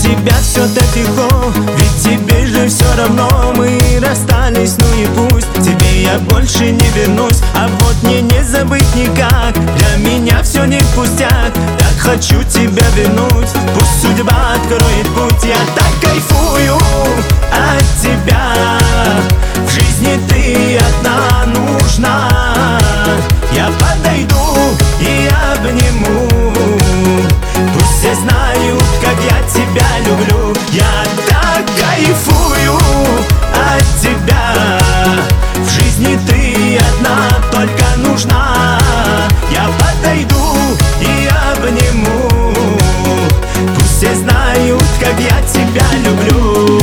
тебя все так легко, ведь тебе же все равно. Мы расстались, ну и пусть, тебе я больше не вернусь. А вот мне не забыть никак, для меня все не пустяк. Так хочу тебя вернуть, пусть судьба откроет путь. Я так кайфую от тебя, в жизни ты одна нужна. Я подойду и обниму, пусть все знают, как я тебя люблю. Я так кайфую от тебя, в жизни ты одна только нужна. Я подойду и обниму, пусть все знают, как я тебя люблю.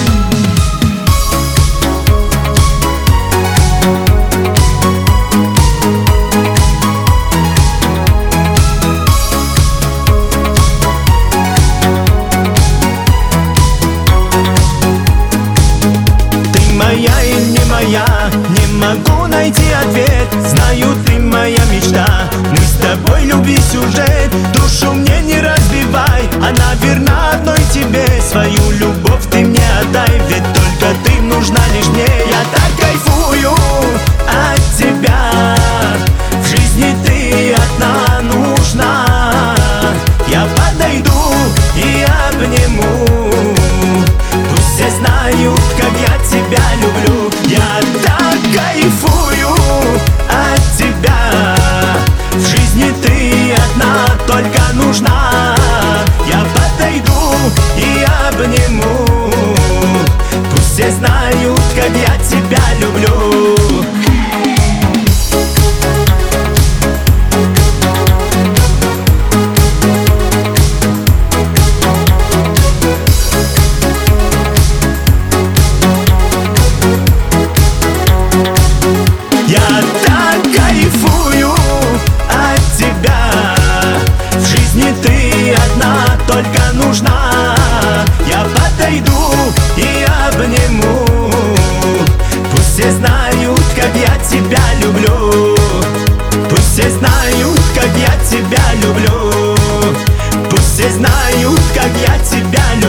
Моя и не моя, не могу найти ответ. Знаю, ты моя мечта, мы с тобой любви сюжет. Душу мне не разбивай, она верна одной тебе. Свою любовь ты мне отдай, ведь только ты нужна лишь мне. Я так кайфую от тебя, в жизни ты одна нужна. Я подойду и обниму, пусть все знают, как я тебя люблю. Я так кайфую от тебя, в жизни ты одна только нужна. Я подойду и обниму, пусть все знают, как я тебя люблю. Я так кайфую от тебя, в жизни ты одна только нужна. Я подойду и обниму, пусть все знают, как я тебя люблю. Пусть все знают, как я тебя люблю. Пусть все знают, как я тебя люблю.